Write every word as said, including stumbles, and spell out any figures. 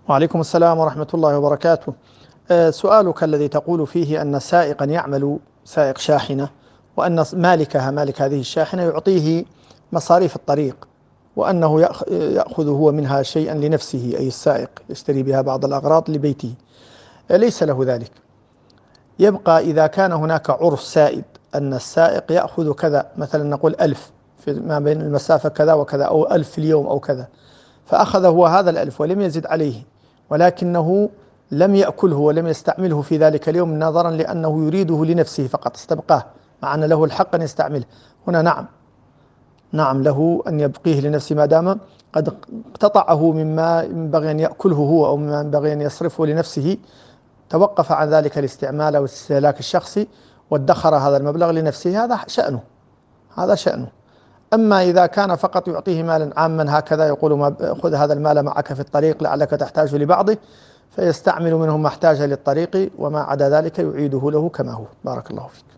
وعليكم السلام ورحمة الله وبركاته. آه، سؤالك الذي تقول فيه أن سائقا يعمل سائق شاحنة، وأن مالكها مالك هذه الشاحنة يعطيه مصاريف الطريق، وأنه يأخ- يأخذ هو منها شيئا لنفسه، أي السائق يشتري بها بعض الأغراض لبيته. آه، ليس له ذلك. يبقى إذا كان هناك عرف سائد أن السائق يأخذ كذا، مثلا نقول ألف في ما بين المسافة كذا وكذا، أو ألف في اليوم أو كذا، فأخذ هو هذا الألف ولم يزد عليه، ولكنه لم يأكله ولم يستعمله في ذلك اليوم، نظرا لأنه يريده لنفسه فقط استبقاه، مع أن له الحق أن يستعمله. هنا نعم، نعم له أن يبقيه لنفسه ما دام قد اقتطعه مما ينبغي أن يأكله هو، أو مما ينبغي أن يصرفه لنفسه، توقف عن ذلك الاستعمال أو الاستهلاك الشخصي، وادخر هذا المبلغ لنفسه. هذا شأنه، هذا شأنه. أما إذا كان فقط يعطيه مالا عاما هكذا، يقول ما خذ هذا المال معك في الطريق لعلك تحتاج لبعضه، فيستعمل منه ما احتاج للطريق، وما عدا ذلك يعيده له كما هو. بارك الله فيك.